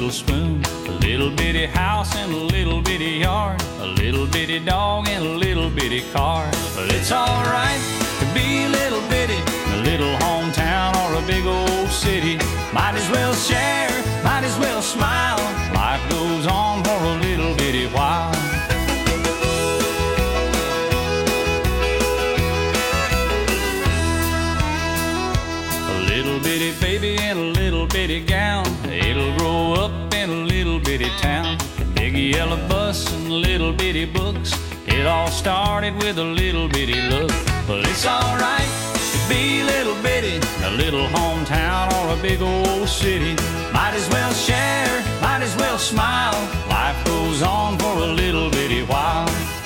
silver spoon, a little bitty house and a little bitty yard, a little bitty dog and a little bitty car. But it's alright to be a little bitty, a little hometown or a big old city. Might as well share, might as well smile. Life goes on for a little bitty while. A little bitty baby in a little bitty gown, it'll grow up in a little bitty town. Big yellow bus and little bitty books, it all started with a little bitty look. But it's alright to be a little bitty, a little hometown or a big old city. Might as well share, might as well smile. Life goes on for a little bitty while.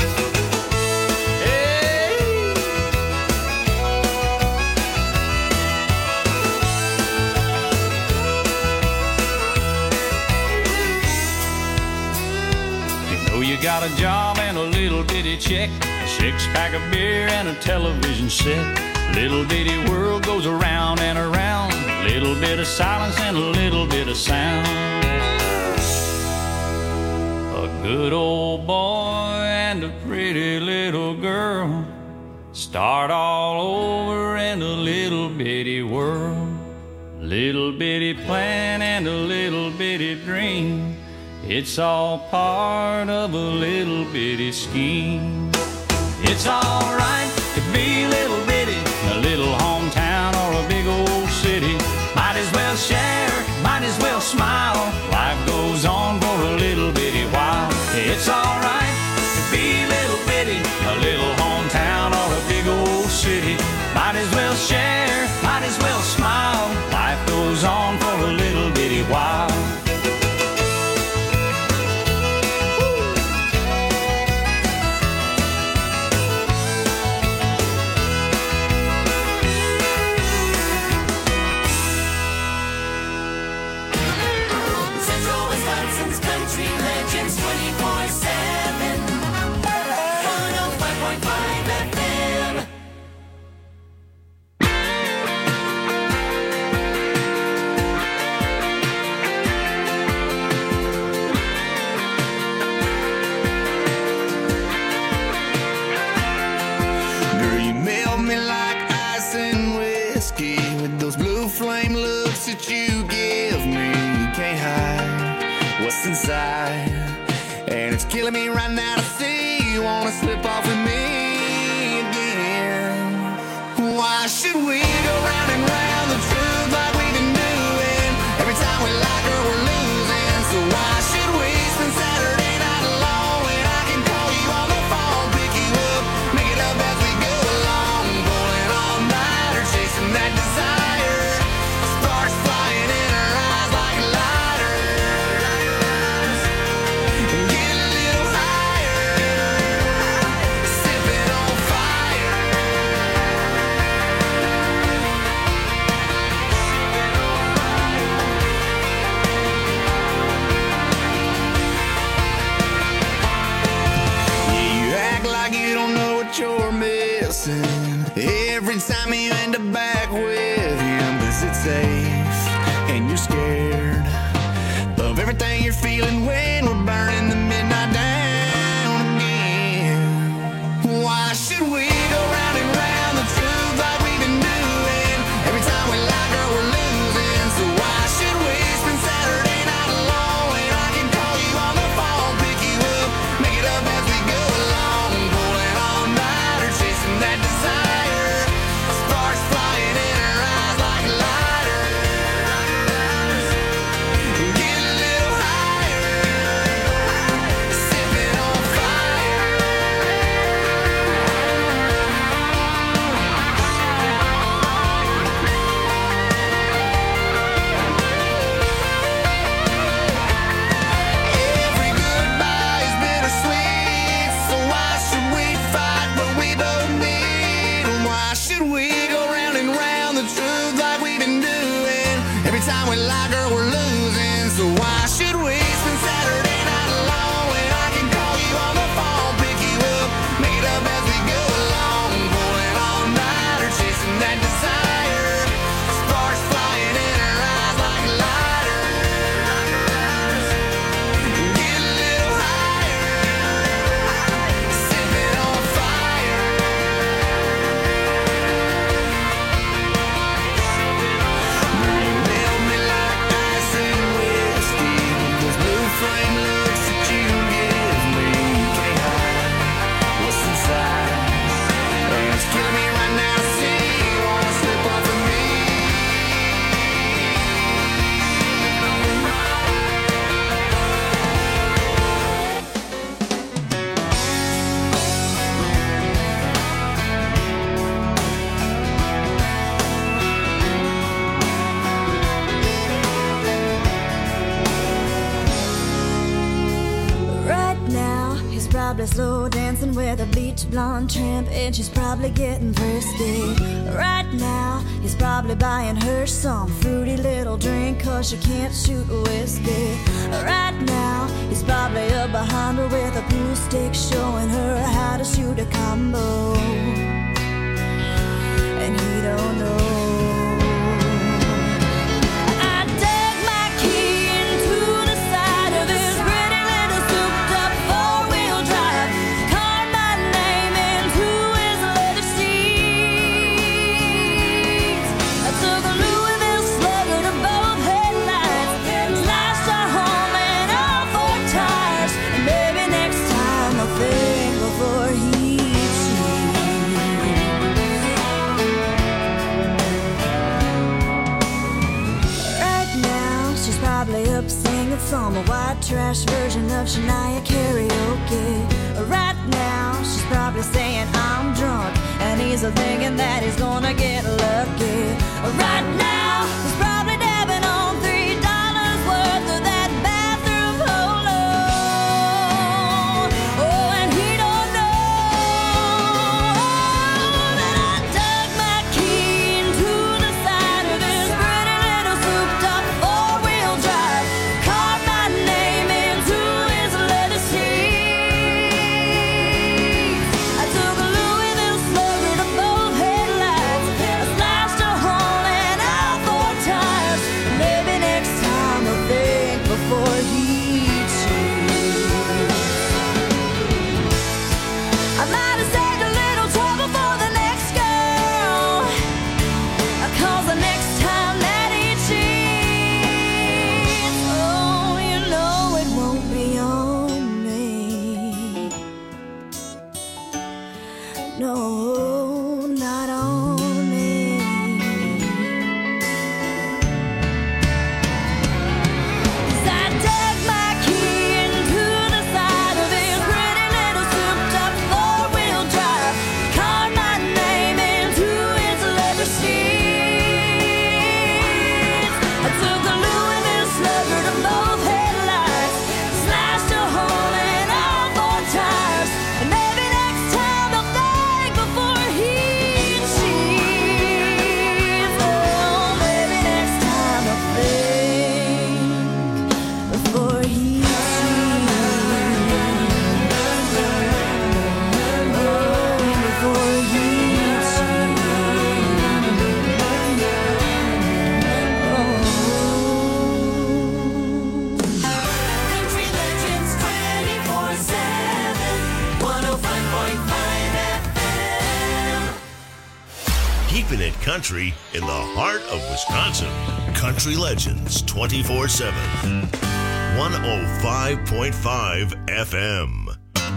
You got a job and a little bitty check, a six-pack of beer and a television set. Little bitty world goes around and around, little bit of silence and a little bit of sound. A good old boy and a pretty little girl start all over in a little bitty world. Little bitty plan and a little bitty dream, it's all part of a little bitty scheme. It's alright to be a little bitty, a little hometown or a big old city. Might as well share, might as well smile. Life goes on for a little bitty while. It's alright to be a little bitty, a little hometown or a big old city. Might as well share, might as well smile. Life goes on for a little bitty while. Inside, and it's killing me right now to see you wanna slip off with me again. Why should we go round and round the truth like we've been doing? Every time we like her, we're losing. So why should we spend Saturday night alone when I can call you on the phone, pick you up, make it up as we go along, pulling all nighter, chasing that desire, sparks flying in our eyes like lighters. You're missing every time you end up back with him, 'cause it's safe and you're scared of everything you're feeling when we're burning the midnight down again. Why should we go round and round the truth like we've been doing? Every time we like her, we're losing. So why should we spend Saturday night alone when I can call you on the phone, pick you up, make it up as we go along, pulling all nighter, chasing that desire. probably slow dancing with a bleach blonde tramp, and she's probably getting frisky. Right now, he's probably buying her some fruity little drink, 'cause she can't shoot whiskey. Right now, he's probably up behind her with a pool stick, showing her how to shoot a combo. And he don't know. Some white trash version of Shania karaoke. Right now, she's probably saying I'm drunk, and he's thinking that he's gonna get lucky. Right now, he's probably dabbing on $3 worth of that bathroom polo. Oh, and he don't know that I dug my key into the side of his pretty little souped-up four-wheel drive. Country in the heart of Wisconsin. Country Legends 24/7. 105.5 FM.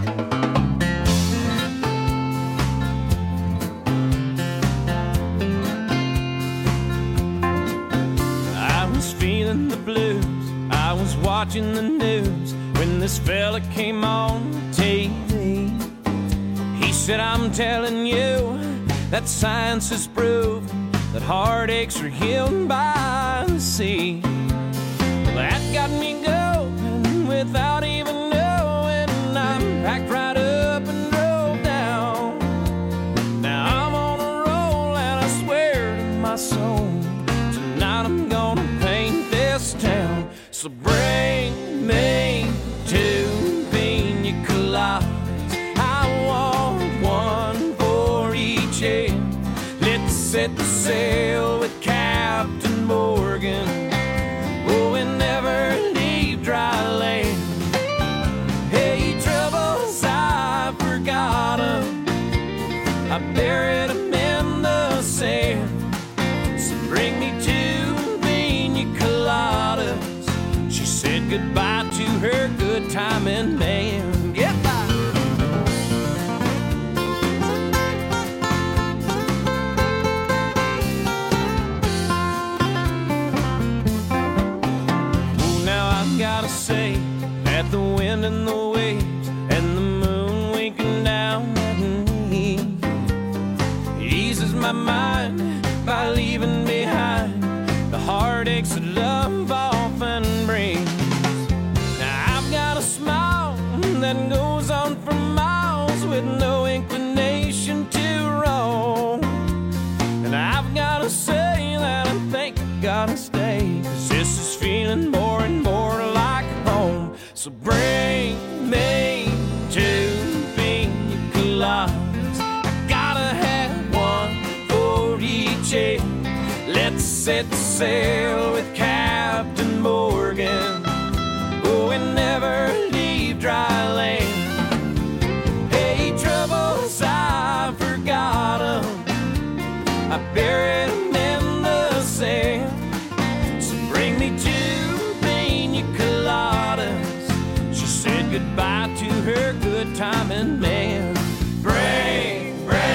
I was feeling the blues. I was watching the news when this fella came on TV. He said, I'm telling you that science has proved that heartaches are healed by the sea. Well, that got me going without even knowing. I packed right up and drove down. Now I'm on a roll and I swear to my soul, tonight I'm gonna paint this town. So bring me two pina coladas. I want one for each end. Let's set the sail with Captain Morgan. Oh, and never leave dry land. Hey, troubles, I forgot 'em. I buried 'em in the sand. So bring me two pina coladas. She said goodbye to her good timing man. Goodbye. set sail with Captain Morgan. Oh, and never leave dry land. Hey, troubles, I forgot 'em. I buried 'em in the sand. So bring me 2 pina coladas. She said goodbye to her good timing man. Bring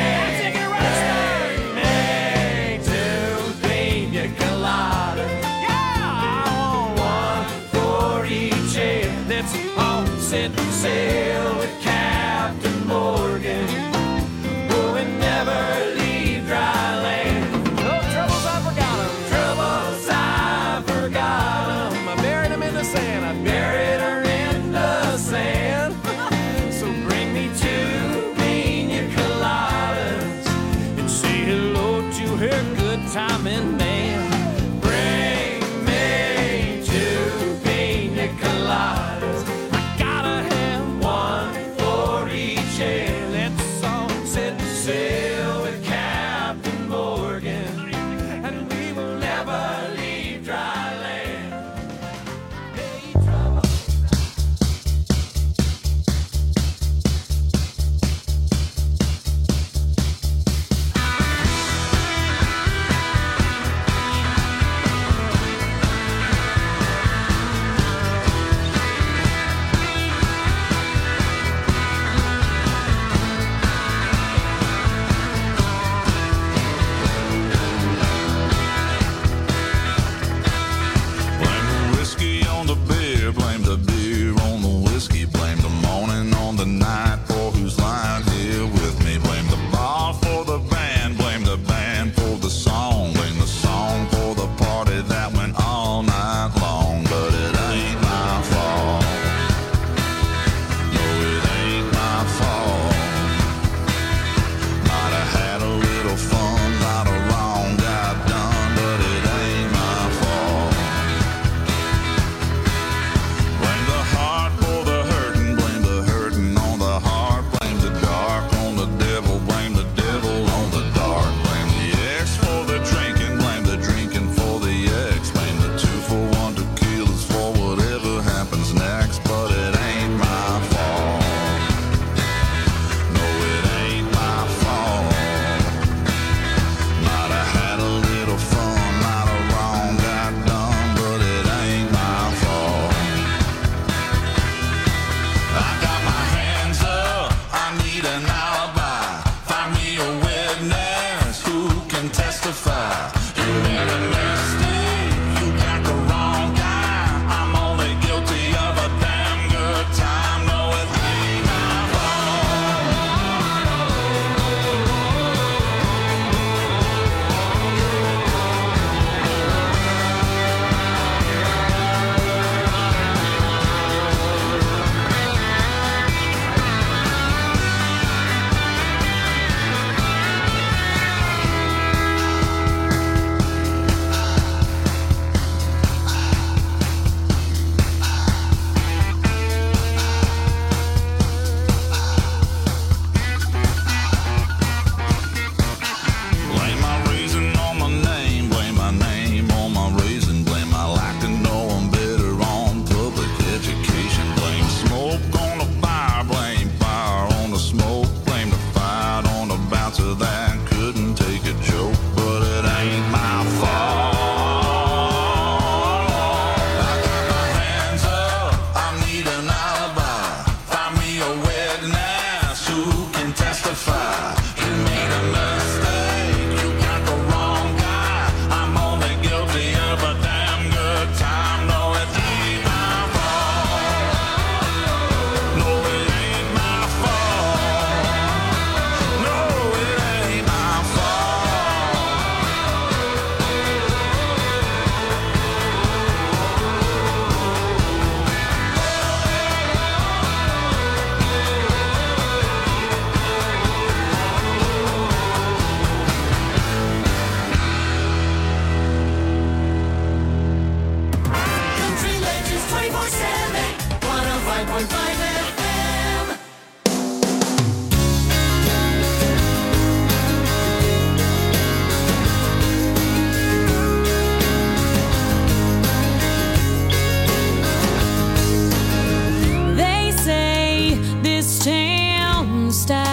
set sail with Captain Morgan. Oh, and never leave dry land. No troubles, I forgot 'em. Troubles, I forgot 'em. I buried 'em in the sand. I buried her in the sand. So bring me 2 pina coladas and say hello to her good timing man. Bring me 2 pina coladas. Let's all set sail with Captain Morgan, and we will never leave dry land. Hey, trouble. Blame the beer on the whiskey, blame the morning on the night for who's lying here with me. Blame the bar for the band for the song, blame the song for the party that went all night long. But it ain't my fault. No, it ain't my fault. Might have had a little fun, lot of wrong got done, but it ain't my fault. Blame the heart for the hurting on the heart. Blame the dark on the devil on the dark. Blame the ex for the drinking for the ex. Blame the 2-for-1 tequilas for whatever happens next. But it ain't my fault. No, it ain't my fault. Might have had a little fun, lot of wrong got done, but it ain't my fault. I got my hands up, I need an alibi. Find me a witness who can testify. You made a mistake, you got the wrong guy. I'm only guilty of a damn good time. No, it ain't my fault.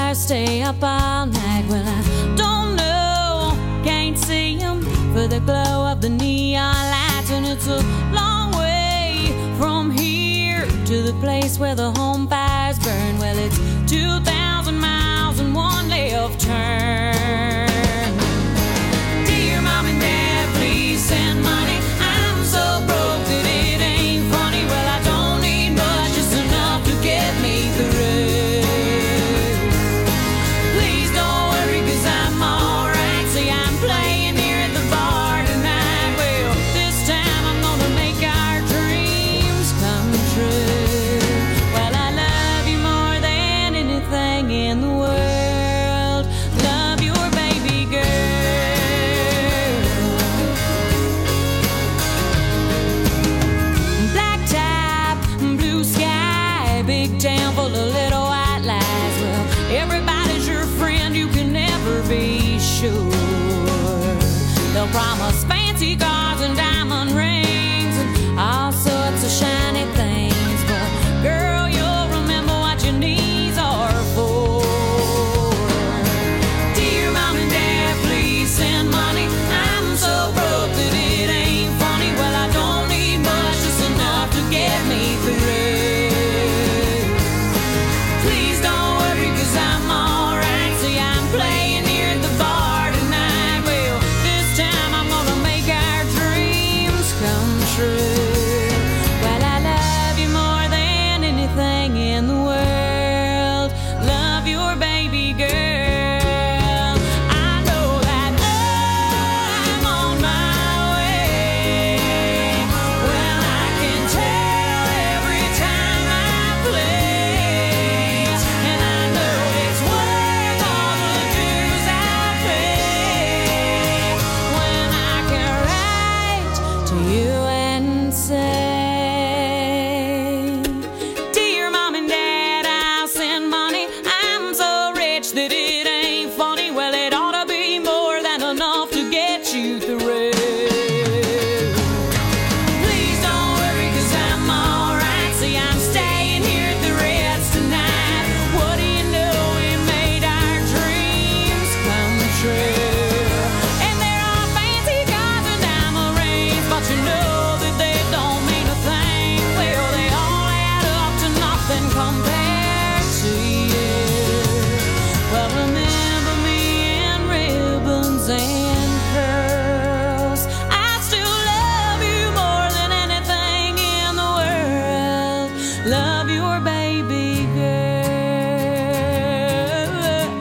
campfire, stay up all night. Well, I don't know, can't see him for the glow of the neon lights. And it's a long way from here to the place where the home fires burn. Well, it's 2,000 miles and one left turn. Dear Mom and Dad, please send money. I'm so broke that it ain't funny. Well, I don't need much, just enough to get me through. Please don't worry, 'cause I'm alright. See, I'm playing here at the bar tonight. Well, this time I'm gonna make our dreams come true. Well, I love you more than anything in the world. Love your baby girl. Black top, blue sky, big town full of little white lies. Well, everybody's your friend, you can never be sure. They'll promise fancy cars and diamond rings and all sorts of shiny things. But girl, you'll remember what your knees are for. Dear Mom and Dad, please send money. I'm so broke that it ain't funny. Well, I don't need much, just enough to get me through. Please don't worry, 'cause I'm alright. See, I'm playing here at the bar tonight. Well, this time I'm gonna make our dreams come true. Well, I love you more than anything in the world. Love your baby girl. I know that I'm on my way. Well, I can tell every time I play. And I know it's worth all the dues I pay. When I can write to you and say, Dear Mom and Dad, I'll send money. I'm so rich that it ain't funny. Well, it ought to be more than enough to get you through. Please don't worry, 'cause I'm alright. See, I'm staying here at the Reds tonight. What do you know, we made our dreams come true. And there are fancy cars and diamond rings, but you know that they don't mean a thing. Well, they all add up to nothing compared to you. Well, remember me in ribbons and pearls. I still love you more than anything in the world. Love your baby girl.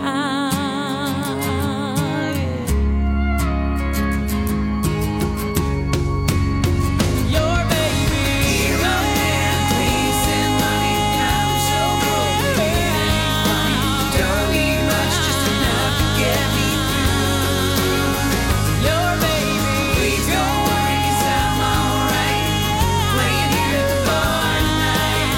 Your baby girl. Please send money. I'm so broke that it ain't funny. Don't need much, just enough to get me through. Your baby. Please don't worry, 'cause I'm alright. Playing here at the bar tonight.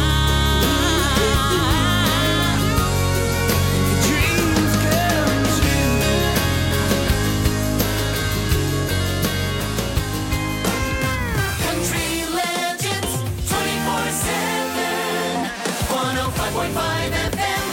Dreams come true. Country Legends 24/7, 105.5 FM.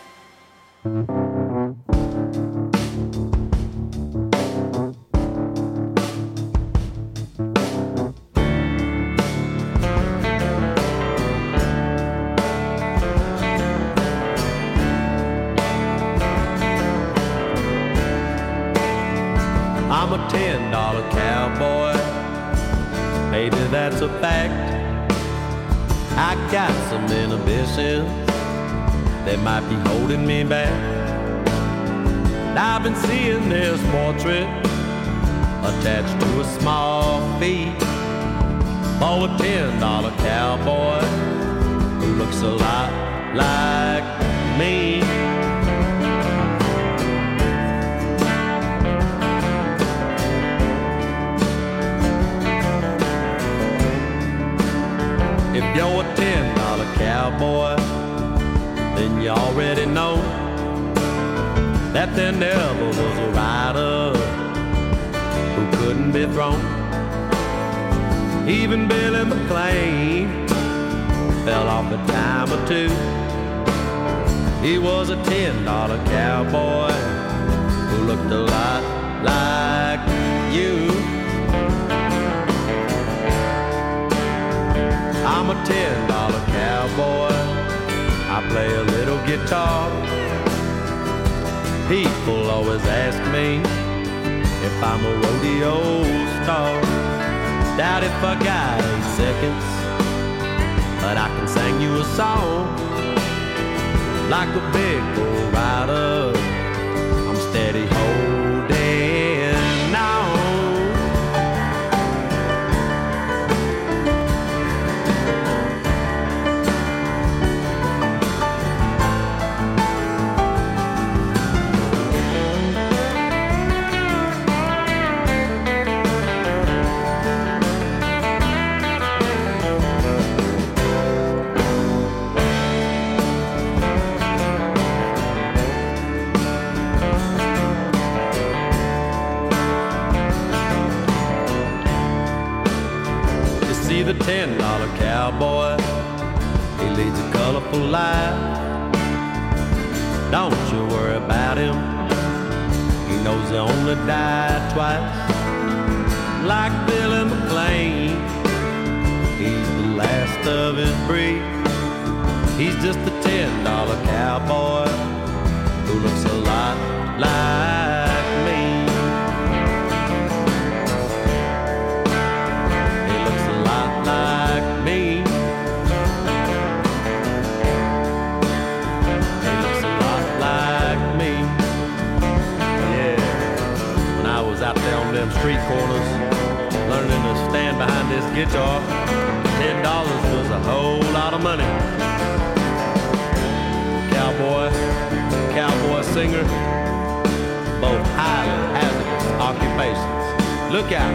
I'm a $10 cowboy, baby, that's a fact. I got some inhibitions that might be holding me back. I've been seeing this portrait attached to a small fee for a $10 cowboy who looks a lot like me. If you're a $10 cowboy, then you already know that there never was a rider who couldn't be thrown. Even Billy McLean fell off a time or two. He was a $10 cowboy who looked a lot like you. I'm a $10 cowboy. I play a little guitar. People always ask me if I'm a rodeo star. Doubt if I got 8 seconds, but I can sing you a song. Like a big bull rider, I'm steady holding on. The $10 cowboy, he leads a colorful life. Don't you worry about him, he knows he only died twice. Like Billy McLean, he's the last of his breed. He's just a $10 cowboy who looks a lot like me. Out there on them street corners, learning to stand behind this guitar, $10 was a whole lot of money. Cowboy singer, both highly hazardous occupations. Look out.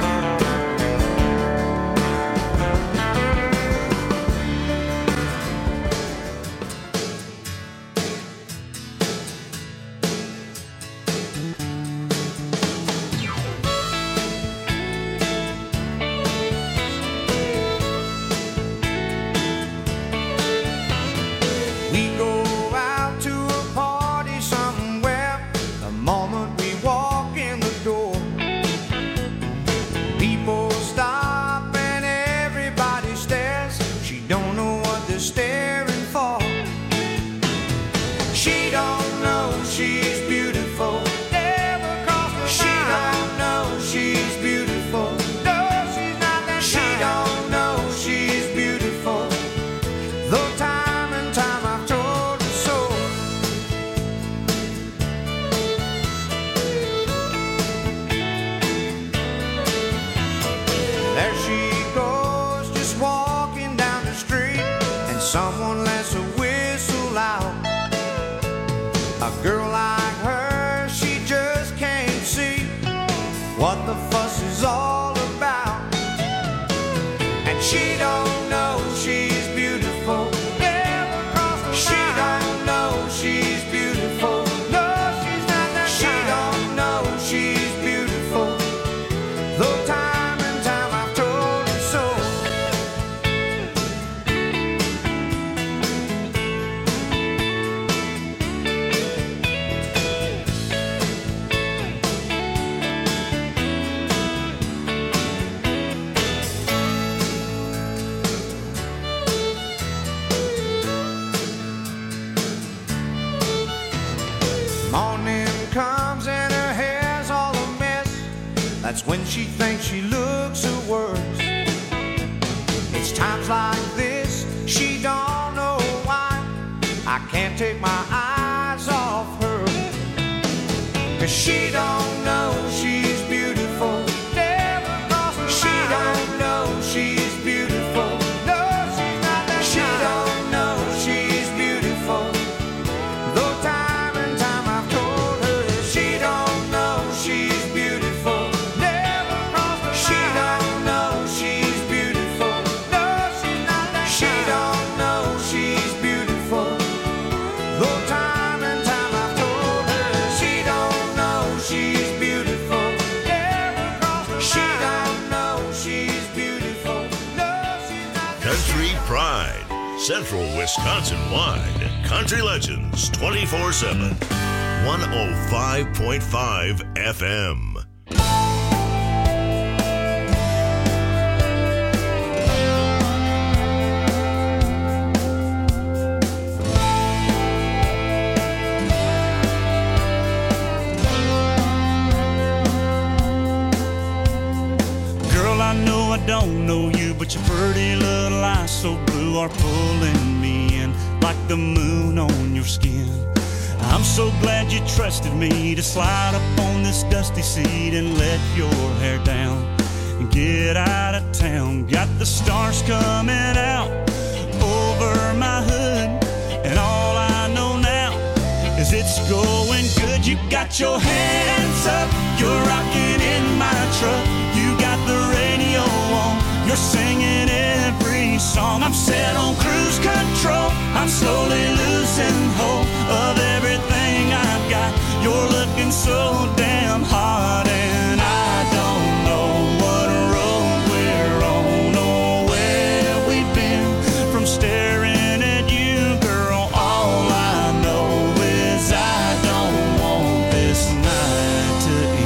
That's when she thinks she looks her worst. It's times like this, she don't know why I can't take my eyes off her. 'Cause she don't know she's beautiful. Never crossed her mind. She don't know she's beautiful. No, she's not that kind. She don't know she's beautiful. Though time and time I've told her she don't know she's beautiful. Never crossed her mind. She don't know she's beautiful. No, she's not that kind. She don't know she's beautiful. Though time and time I've told her she don't know she's Central Wisconsin-wide. Country Legends 24/7. 105.5 FM. I don't know you, but your pretty little eyes so blue are pulling me in like the moon on your skin. I'm so glad you trusted me to slide up on this dusty seat and let your hair down and get out of town. Got the stars coming out over my hood, and all I know now is it's going good. You got your hands up, you're rocking in my truck. You got the radio on, you're singing every song. I'm set on cruise control, I'm slowly losing hope of everything I've got. You're looking so damn hot, and I don't know what road we're on or where we've been. From staring at you, girl, all I know is I don't want this night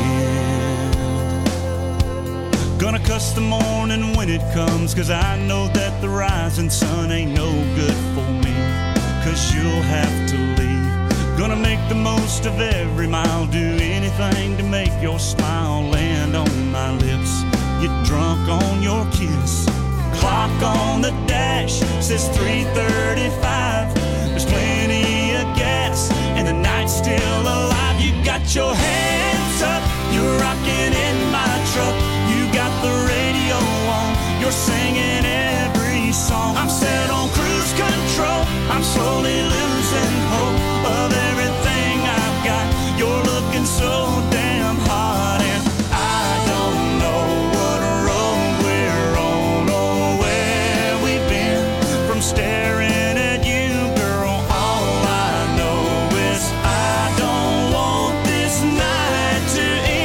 to end. Gonna cuss the morning when it comes, 'cause I know that the rising sun ain't no good for me, 'cause you'll have to leave. Gonna make the most of every mile, do anything to make your smile land on my lips. Get drunk on your kiss. Clock on the dash says 3:35. There's plenty of gas and the night's still alive. You got your hands up, you're rocking in my truck. You got the radio on, you're singing every song. I'm set on cruise control, I'm slowly losing hope of everything I've got. You're looking so damn hot, and I don't know what road we're on or where we've been. From staring at you, girl, all I know is I don't want this night to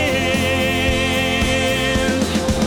end.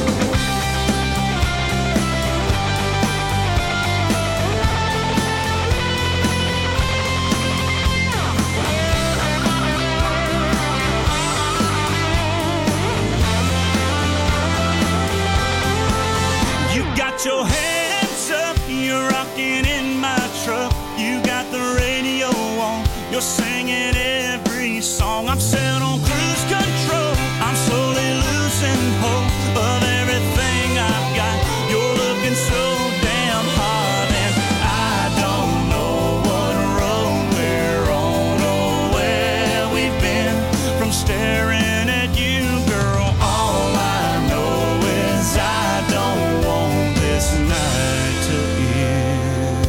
You got your hands up, you're rocking in my truck. You got the radio on, you're singing every song. I'm set on cruise control, I'm slowly losing hope of everything I've got. You're looking so damn hot, and I don't know what road we're on or where we've been. From staring at you, girl, all I know is I don't want this night to end.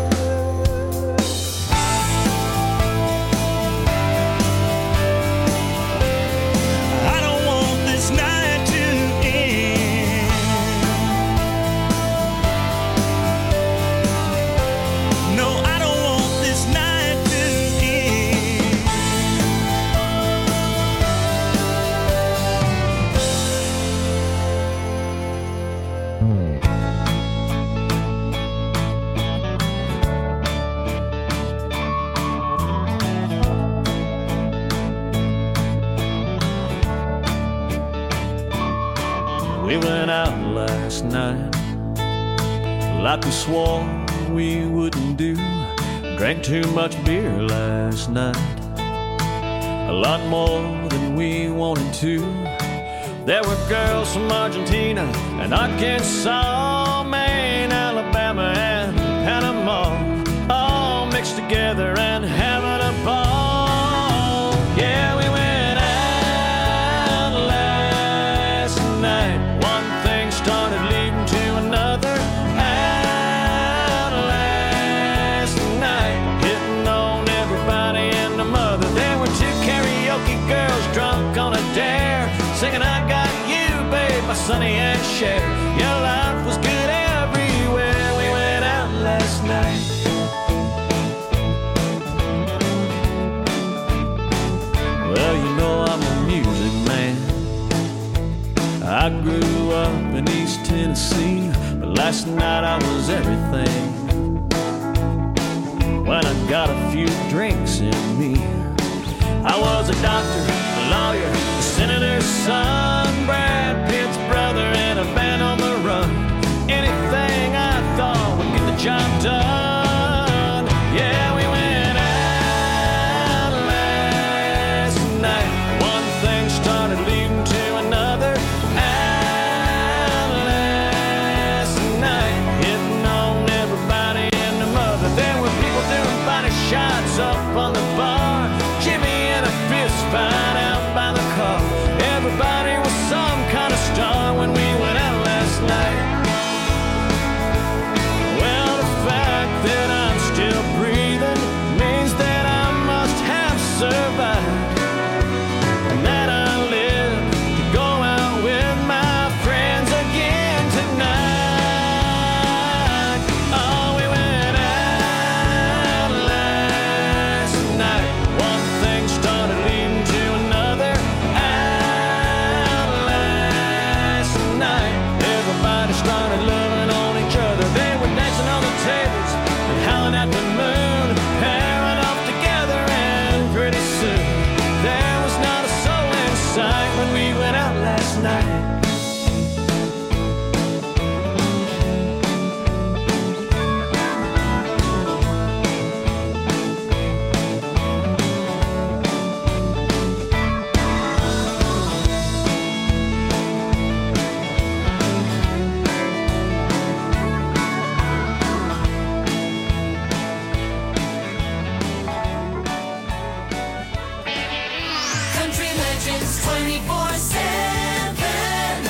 I don't want this night to end. No, I don't want this night to end. We went out last night like we swore we wouldn't do. Drank too much beer last night, a lot more than we wanted to. There were girls from Argentina and Arkansas, Maine, Alabama, and Panama, all mixed together and having a ball. Yeah, we went out last night. One thing started leading to another. Out last night, hitting on everybody and the mother. There were two karaoke girls drunk on a dare, singing I Got You, Babe, by Sonny and Cher. Your life was good everywhere. We went out last night. Well, you know I'm a music man. I grew up in East Tennessee, but last night I was everything. doctor, a lawyer, a senator's son, Brad Pitt's brother, and a band on the run. Anything I thought would get the job done. Yeah, we went out last night. One thing started leading to another. Out last night, hitting on everybody and the mother. There were people doing body shots up on the bar. Jimmy and a fist fight out by the car. Everybody was some kind of star when we went out last night. Well, the fact that I'm still breathing means that I must have survived, and that I live to go out with my friends again tonight. Oh, we went out last night. One thing started leading to another. Out last night, everybody started loving on each other. They were dancing on the tables and howling at the moon, pairing off together, and pretty soon there was not a soul in sight when we went out last night. Country Legends 24/7.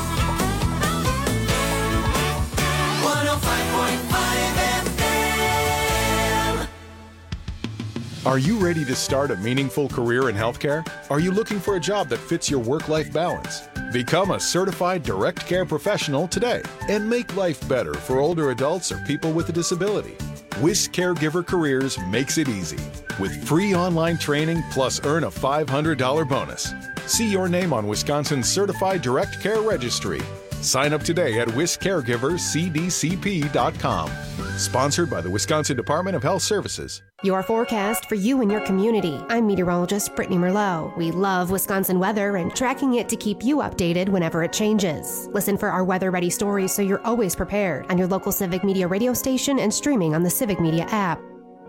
105.5 FM. Are you ready to start a meaningful career in healthcare? Are you looking for a job that fits your work-life balance? Become a certified direct care professional today and make life better for older adults or people with a disability. WIS Caregiver Careers makes it easy with free online training plus earn a $500 bonus. See your name on Wisconsin's Certified Direct Care Registry. Sign up today at wiscaregivercdcp.com. Sponsored by the Wisconsin Department of Health Services. Your forecast for you and your community. I'm meteorologist Brittany Merlot. We love Wisconsin weather and tracking it to keep you updated whenever it changes. Listen for our weather-ready stories so you're always prepared on your local Civic Media radio station and streaming on the Civic Media app.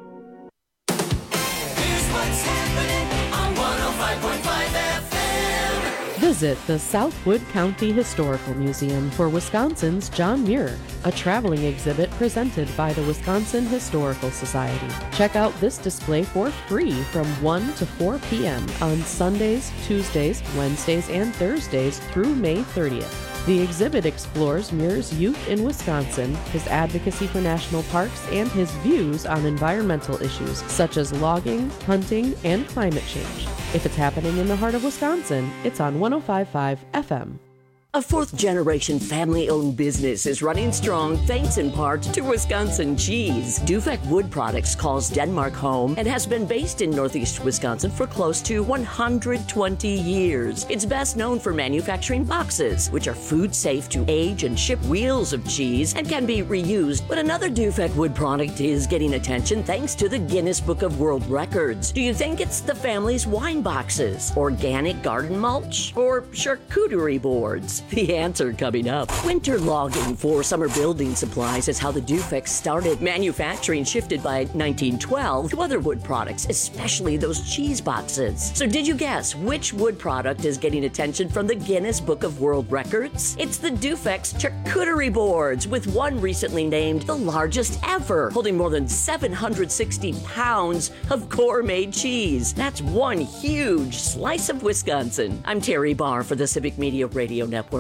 Here's what's happening on 105.5 FM. Visit the Southwood County Historical Museum for Wisconsin's John Muir, a traveling exhibit presented by the Wisconsin Historical Society. Check out this display for free from 1 to 4 p.m. on Sundays, Tuesdays, Wednesdays, and Thursdays through May 30th. The exhibit explores Muir's youth in Wisconsin, his advocacy for national parks, and his views on environmental issues such as logging, hunting, and climate change. If it's happening in the heart of Wisconsin, it's on 105.5 FM. A fourth-generation family-owned business is running strong thanks in part to Wisconsin cheese. Dufek Wood Products calls Denmark home and has been based in northeast Wisconsin for close to 120 years. It's best known for manufacturing boxes, which are food safe to age and ship wheels of cheese and can be reused. But another Dufek Wood product is getting attention thanks to the Guinness Book of World Records. Do you think it's the family's wine boxes, organic garden mulch, or charcuterie boards? The answer coming up. Winter logging for summer building supplies is how the Dufeks started. Manufacturing shifted by 1912 to other wood products, especially those cheese boxes. So did you guess which wood product is getting attention from the Guinness Book of World Records? It's the Dufeks charcuterie boards, with one recently named the largest ever, holding more than 760 pounds of gourmet cheese. That's one huge slice of Wisconsin. I'm Terry Barr for the Civic Media Radio Network.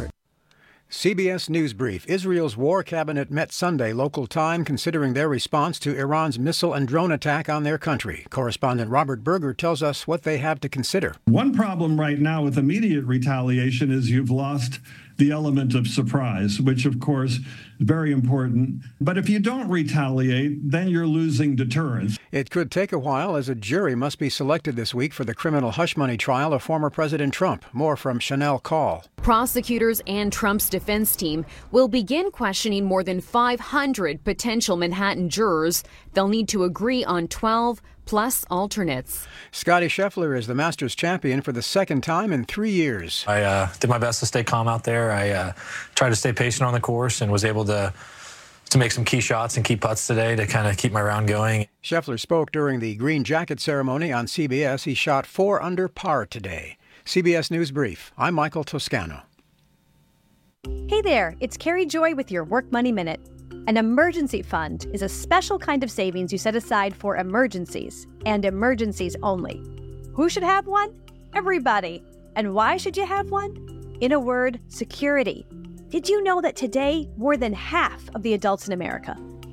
CBS News Brief. Israel's war cabinet met Sunday local time considering their response to Iran's missile and drone attack on their country. Correspondent Robert Berger tells us what they have to consider. One problem right now with immediate retaliation is you've lost the element of surprise, which, of course, is very important. But if you don't retaliate, then you're losing deterrence. It could take a while, as a jury must be selected this week for the criminal hush money trial of former President Trump. More from Chanel Call. Prosecutors and Trump's defense team will begin questioning more than 500 potential Manhattan jurors. They'll need to agree on 12 plus alternates. Scotty Scheffler is the Masters champion for the second time in 3 years. I did my best to stay calm out there. I tried to stay patient on the course and was able to make some key shots and key putts today to kind of keep my round going. Scheffler spoke during the Green Jacket ceremony on CBS. He shot 4 under par today. CBS News Brief. I'm Michael Toscano. Hey there, it's Carrie Joy with your Work Money Minute. An emergency fund is a special kind of savings you set aside for emergencies, and emergencies only. Who should have one? Everybody. And why should you have one? In a word, security. Did you know that today, more than half of the adults in America,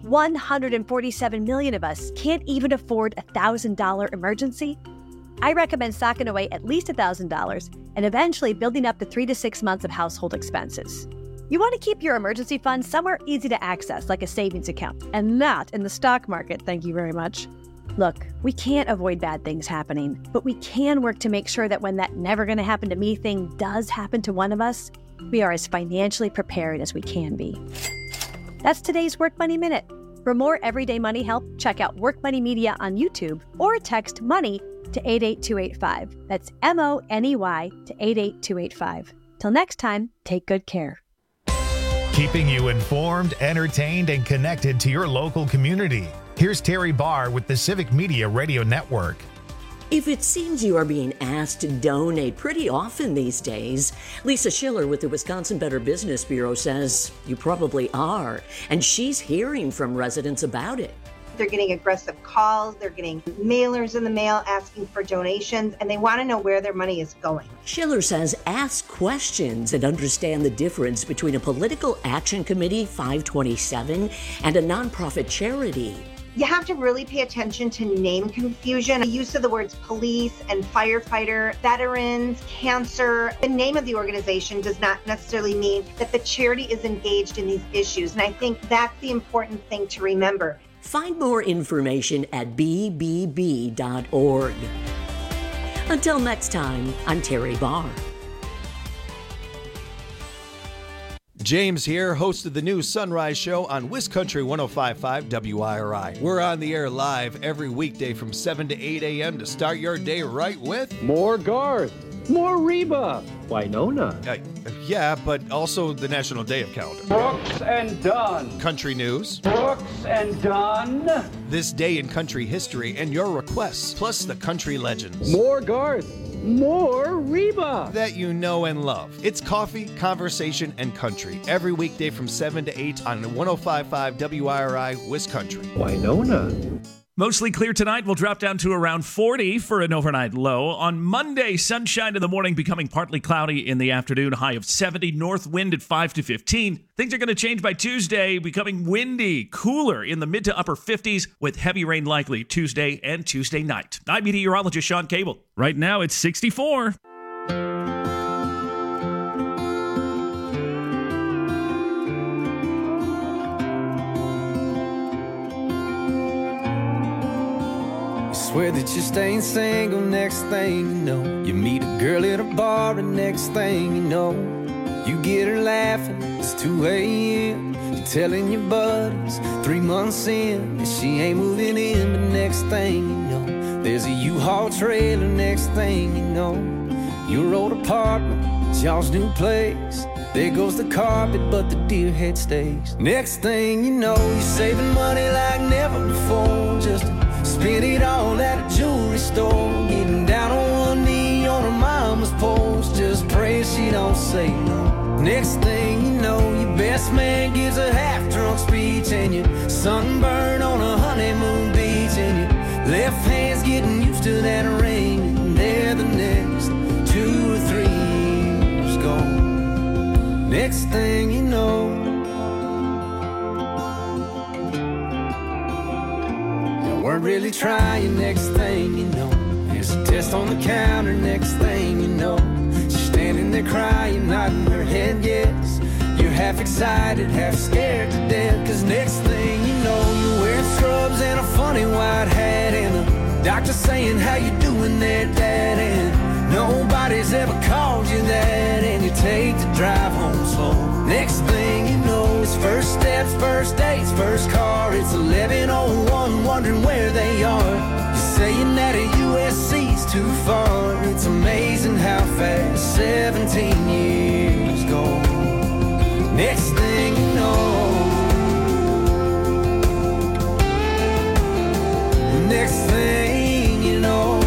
147 million of us, can't even afford a $1,000 emergency? I recommend stocking away at least $1,000 and eventually building up to 3 to 6 months of household expenses. You want to keep your emergency fund somewhere easy to access, like a savings account, and not in the stock market, thank you very much. Look, we can't avoid bad things happening, but we can work to make sure that when that never going to happen to me thing does happen to one of us, we are as financially prepared as we can be. That's today's Work Money Minute. For more everyday money help, check out Work Money Media on YouTube or text MONEY to 88285. That's MONEY to 88285. Till next time, take good care. Keeping you informed, entertained, and connected to your local community. Here's Terry Barr with the Civic Media Radio Network. If it seems you are being asked to donate pretty often these days, Lisa Schiller with the Wisconsin Better Business Bureau says you probably are, and she's hearing from residents about it. They're getting aggressive calls, they're getting mailers in the mail asking for donations, and they want to know where their money is going. Schiller says ask questions and understand the difference between a political action committee, 527, and a nonprofit charity. You have to really pay attention to name confusion. The use of the words police and firefighter, veterans, cancer. The name of the organization does not necessarily mean that the charity is engaged in these issues. And I think that's the important thing to remember. Find more information at bbb.org. Until next time, I'm Terry Barr. James here, host of the new Sunrise Show on WisCountry 105.5 WIRI. We're on the air live every weekday from 7 to 8 a.m. to start your day right with more Garth, more Reba, Winona. Yeah, but also the National Day of Calendar. Brooks and Dunn. Country news. Brooks and Dunn. This day in country history and your requests, plus the country legends. More Garth. More Reba that you know and love. It's coffee, conversation, and country every weekday from 7 to 8 on 105.5 WIRI WisCountry. Winona. Mostly clear tonight. We'll drop down to around 40 for an overnight low. On Monday, sunshine in the morning, becoming partly cloudy in the afternoon. High of 70. North wind at 5 to 15. Things are going to change by Tuesday, becoming windy, cooler in the mid to upper 50s with heavy rain likely Tuesday and Tuesday night. I'm meteorologist Sean Cable. Right now, it's 64. Swear that you're staying single, next thing you know, you meet a girl at a bar, and next thing you know, you get her laughing, it's 2 a.m. You're telling your buddies 3 months in that she ain't moving in, but next thing you know, there's a U-Haul trailer, next thing you know, your old apartment, it's y'all's new place. There goes the carpet, but the deer head stays. Next thing you know, you're saving money like never before, just spend it all at a jewelry store, getting down on one knee on her mama's porch, just pray she don't say no. Next thing you know, your best man gives a half-drunk speech, and you're sunburned on a honeymoon beach, and your left hand's getting used to that ring, and there the next 2 or 3 years gone. Next thing you know, weren't really trying, next thing you know, there's a test on the counter, next thing you know, she's standing there crying, nodding her head yes. You're half excited, half scared to death, cause next thing you know, you're wearing scrubs and a funny white hat, and the doctor saying, how you doing there, Dad? And nobody's ever called you that, and you take the drive home slow. Next thing you know, it's first steps, first dates, first car. It's 11:01, wondering where they are. You saying that a USC's too far. It's amazing how fast 17 years go. Next thing you know, next thing you know,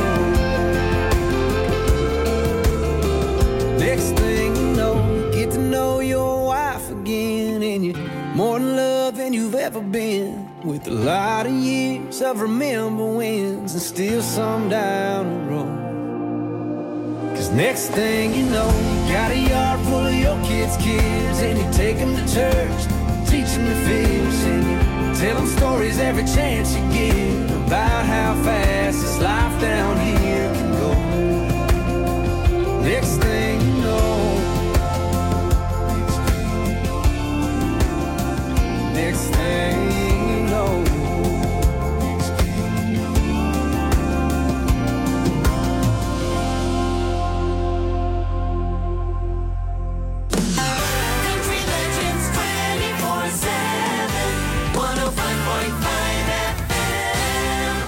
next thing you know, get to know your wife again, and you're more in love than you've ever been. With a lot of years of remember wins and still some down the road. Cause next thing you know, you got a yard full of your kids' kids, and you take them to church, teach them to fish, and you tell them stories every chance you get about how fast this life down here can go. Next thing you know, next thing you know, Country Legends 24/7, 105.5 FM.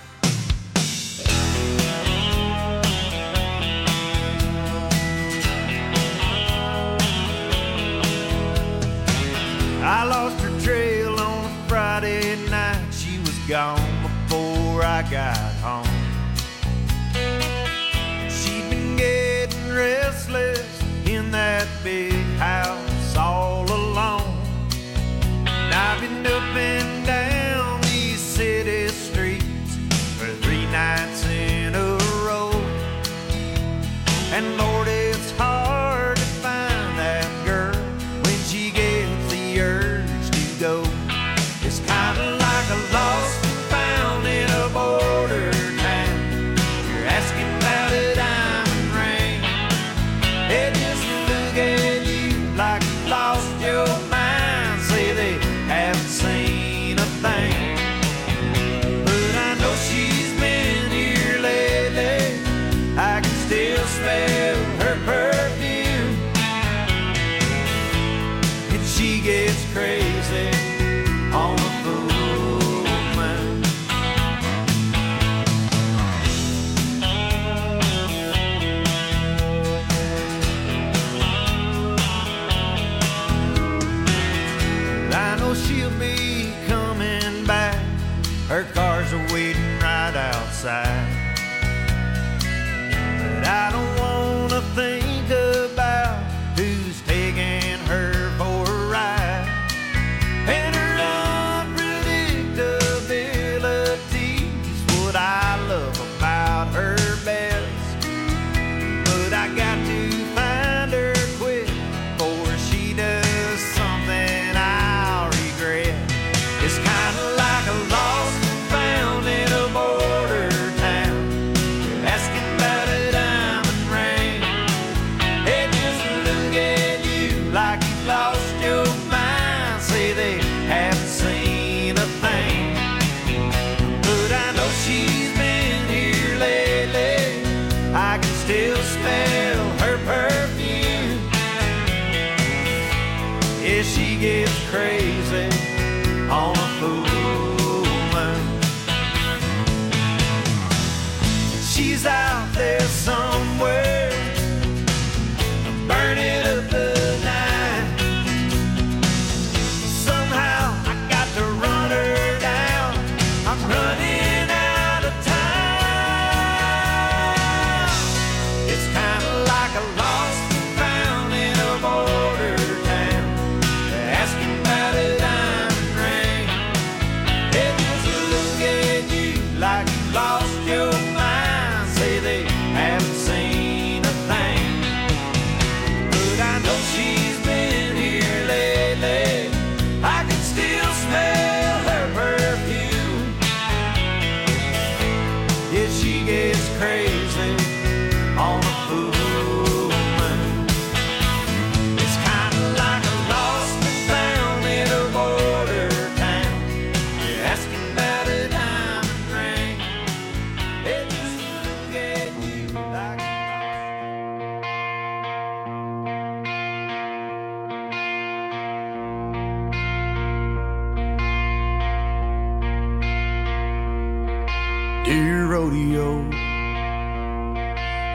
I lost her trail on a Friday night. She was gone before I got home. She'd been getting restless in that big house all alone. And I've been up and down these city streets for 3 nights in a row. And Lord, it's hard to find that girl when she gets the urge to go. It's kind of like a lost and found in a border town. You're asking about a diamond ring. They just look at you like you lost your mind. Say they haven't seen a thing. But I know she's been here lately. I can still smell her perfume. And she gets crazy on a full moon. I know she'll be coming back. Her cars are waiting right outside. But I don't wanna think about who's taking her for a ride. And her unpredictability's what I love about her best. But I got to find her quick before she does something I'll regret. It's kinda like a lost and found in a border town. You're asking about a diamond ring. They just look at you like you've lost your mind. Say they haven't seen a thing. But I know she's been here lately. I can still smell her perfume. Yeah, she gets crazy on a full moon. She's out there somewhere, burning up the night. Somehow I got to run her down. I'm running out of time. It's kind of like a lost and found in a border town. They're asking about a diamond ring. They just look at you like you lost your mind. Say they haven't seen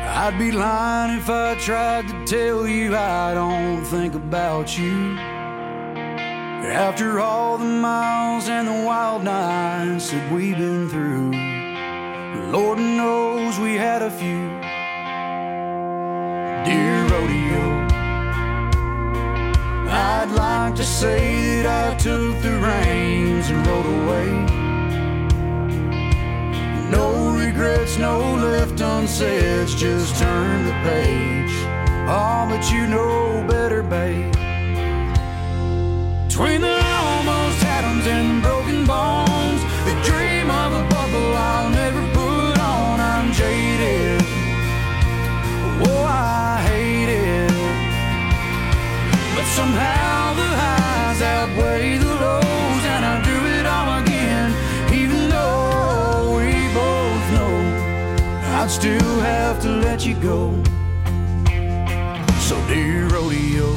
I'd be lying if I tried to tell you I don't think about you. After all the miles and the wild nights that we've been through, Lord knows we had a few. Dear rodeo, I'd like to say that I took the reins and rode away. No regrets, no left unsaid, just turn the page. Oh, but you know better, babe. Between the almost atoms and broken bones, the dream of a bubble I'll never put on. I'm jaded, oh I hate it, but somehow the highs outweigh the lows, and I do it all again, even though we both know I'd still have to let you go. So dear rodeo,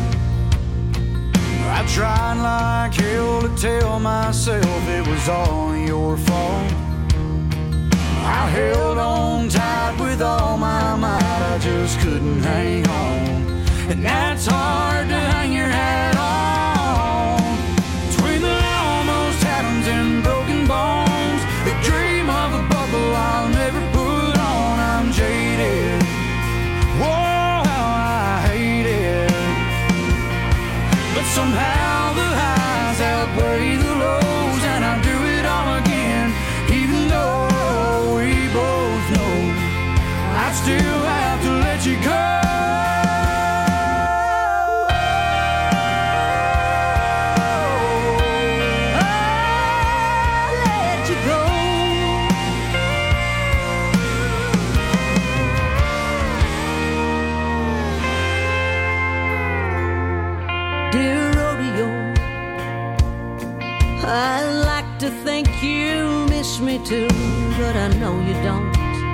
I tried like hell to tell myself it was all your fault. I held on tight with all my might, I just couldn't hang on. And that's hard to hang your hat on. Between the almost atoms and broken bones, the dream of a bubble I'll never put on. I'm jaded, whoa, how I hate it, but somehow the highs outweigh the lows, and I do it all again, even though we both know I still have to let you go. Dear rodeo, I like to think you miss me too, but I know you don't.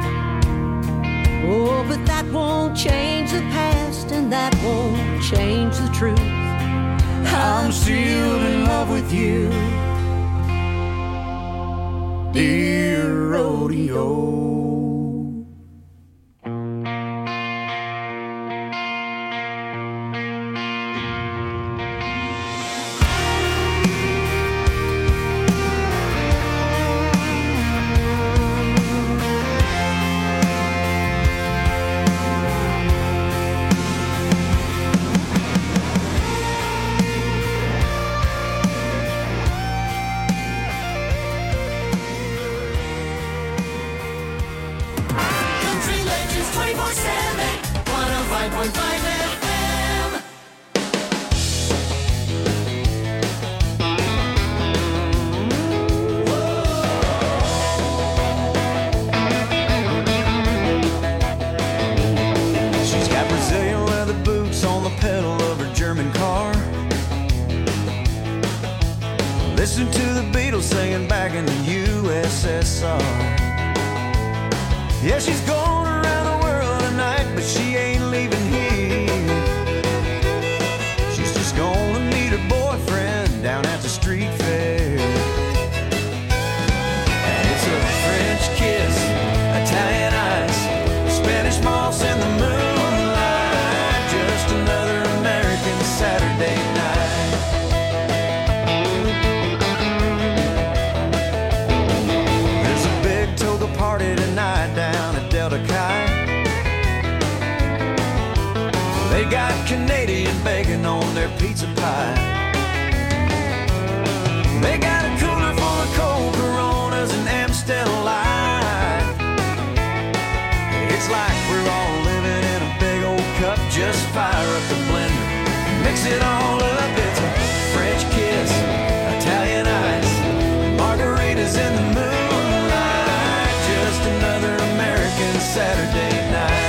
Oh, but that won't change the past, and that won't change the truth. I'm still in love with you, Dear rodeo. Country Legends 24/7, 105.5 FM. She's got Brazilian leather boots on the pedal of her German car. Listen to the Beatles singing back in the USSR. Yeah, she's going around the world tonight, but she ain't leaving here. She's just gonna meet her boyfriend down at the street fair. And it's a French kiss, Italian ice, Spanish moss in the moonlight, just another American Saturday night. There's a big toga party tonight down at Delta Chi. They got Canadian bacon on their pizza pie. They got a cooler full of cold Coronas and Amstel Light. It's like we're all living in a big old cup. Just fire up the blender, mix it all up. It's a French kiss, Italian ice, margaritas in the moonlight, just another American Saturday night.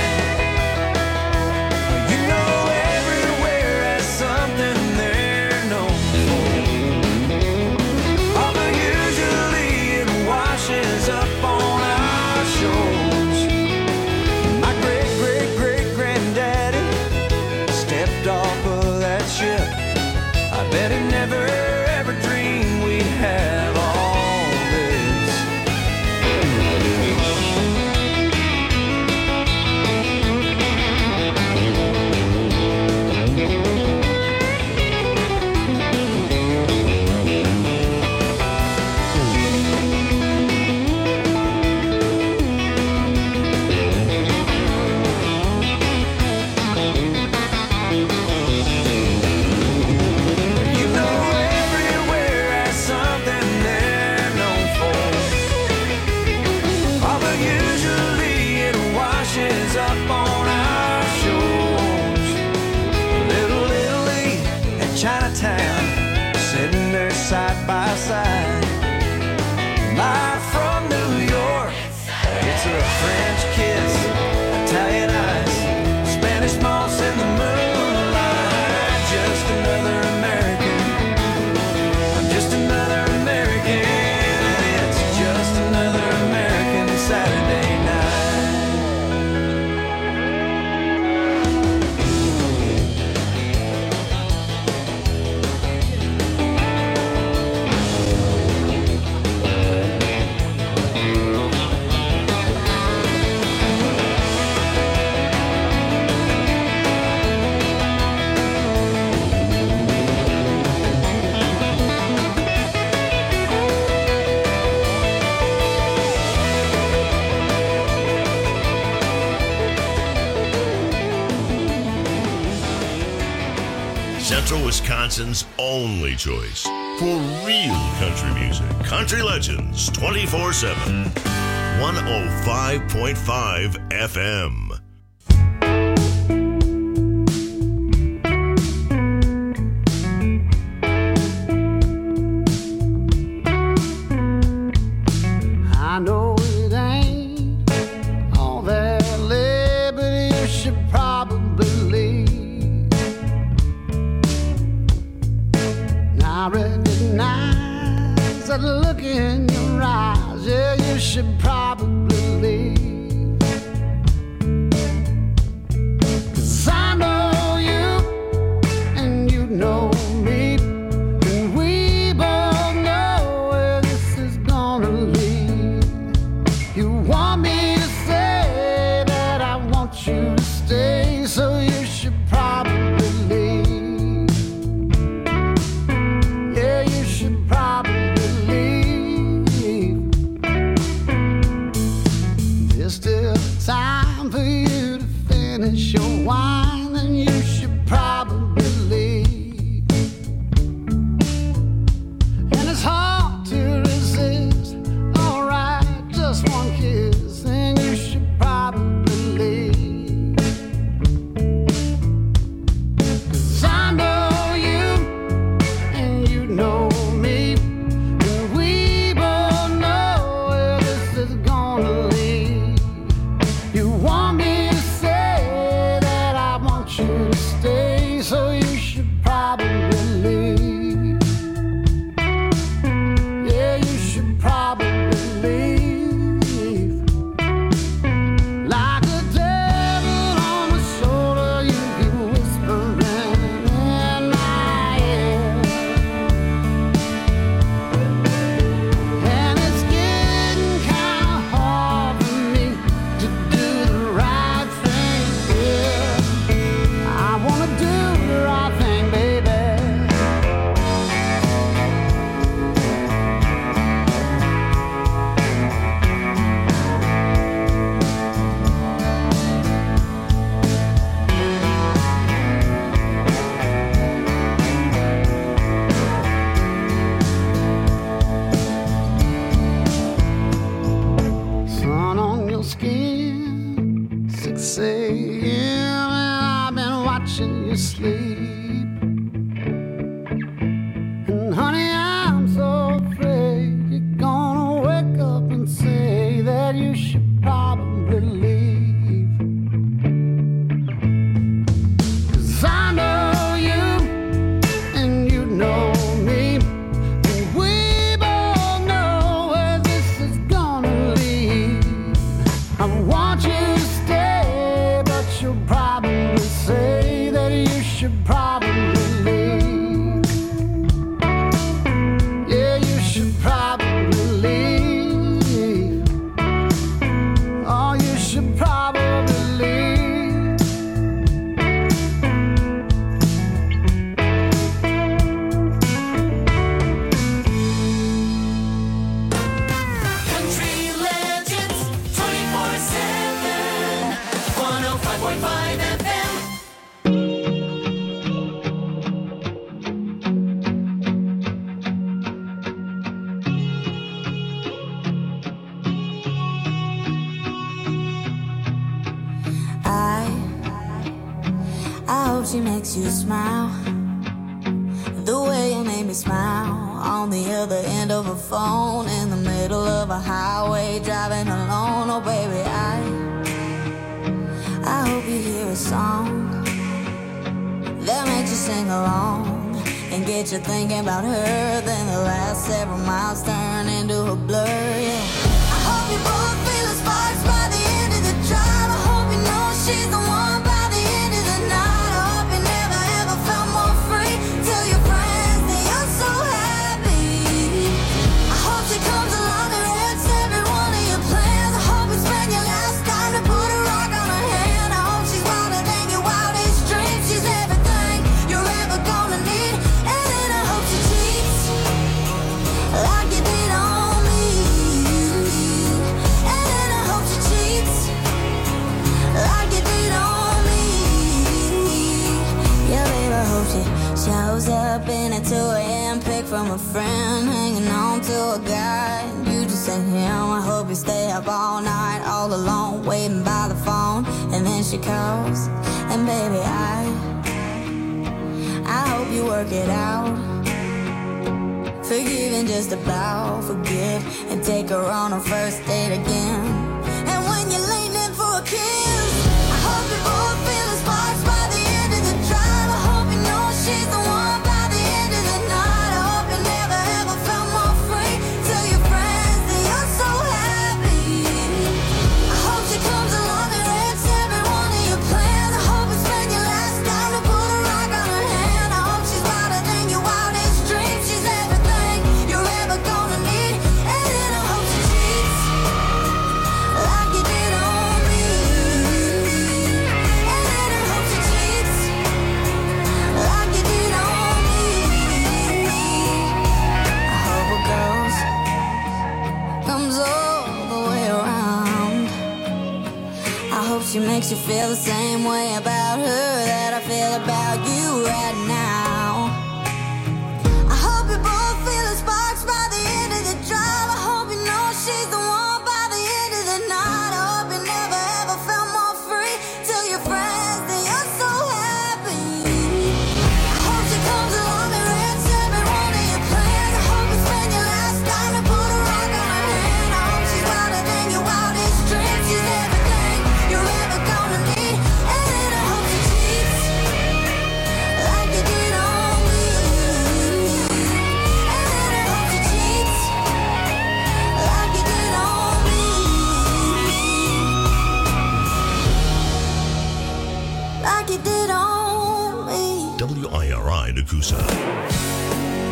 You know everywhere has something they're known for, although usually it washes up on our shores. My great-great-great-granddaddy stepped off of that ship. I bet he never ever dreamed we'd have all this. French kiss, Italian ice, Spanish moss in the moonlight. Just another American. I'm just another American. It's just another American Saturday Central Wisconsin's only choice for real country music. Country Legends 24/7. 105.5 FM. I know it ain't all that lit, but you should probably leave. I recognize that look in your eyes. Yeah, you should probably leave. 'Cause I know you and you know me, and we both know where this is gonna lead. You want me to say that I want you to stay, so you should probably leave. Yeah, you should probably leave. There's still time for you to finish your wine, and you should probably leave. And it's hard to resist. Alright, just one kiss, and you should probably leave. 'Cause I know you and you know me, and we both know where this is gonna lead. You want me to say that I want you to stay, so you should probably leave. Yeah, you should probably leave. Like a devil on my shoulder, you keep whispering in my ear. And it's getting kinda hard for me to do the right thing here. I wanna do the right thing, baby. Sun on your skin, 6 a.m. and I've been watching you sleep. And honey, I'm so afraid you're gonna wake up and say that you should probably leave. 'Cause I know you and you know me, and we both know where this is gonna lead. I want you to stay, but you'll probably say that you should probably leave. Yeah, you should probably leave. Oh, you should probably leave. Country Legends 24/7. 105.5 FM. I hope she makes you smile the way you made me smile on the other end of a phone in the middle of a highway driving alone. Oh baby, I song that makes you sing along and get you thinking about her. Then the last several miles turn into a blur. Yeah. I hope you both feel the sparks by the end of the drive. I hope you know she's the one by the end of the night. I hope you never ever felt more free. Tell your friends that you're so happy. I hope she comes along and wrecks every one of your plans. I hope you spend your last time to put a rock on her hand. I hope she's wilder than your wildest dreams. She's everything you're ever gonna need. And then I hope she cheats like you did on me. And then I hope she cheats like you did on me. Yeah, babe, I hope she shows up in a 2 a.m. pic from a friend, hanging on to a guy. You just say him. I hope you stay up all night, all alone, waiting by the phone. And then she calls, and baby, I hope you work it out. Forgive and just about forgive, and take her on her first date again. And when you're leaning in for a kiss, I hope you both feel the sparks by the end of the drive. I hope you know she's the one by the end of the night. I hope you never ever felt more free. Tell your friends that you're so happy. I hope she comes along and wrecks every one of your plans. I hope you spend your last time to put a rock on her hand. I hope she's wilder than your wildest dreams. She's everything you're ever gonna need. And then I hope she cheats like you did on me. And then I hope she cheats like you did on me. I hope it comes all the way around. I hope she makes you feel the same way about her that I feel about you right now. I hope you both feel the sparks by the end of the drive. I hope you know she's the one by the end of the night. I hope you never ever felt more free. Tell your friends that you're so happy. I hope she comes along and wrecks every one of your plans. I hope you spend your last time to put a rock on her hand. I hope she's wilder than your wildest dreams. She's everything you're ever gonna need. And then I hope she cheats like you did on me. And then I hope she cheats like you did on me. Like you did on me. WIRI Nakusa.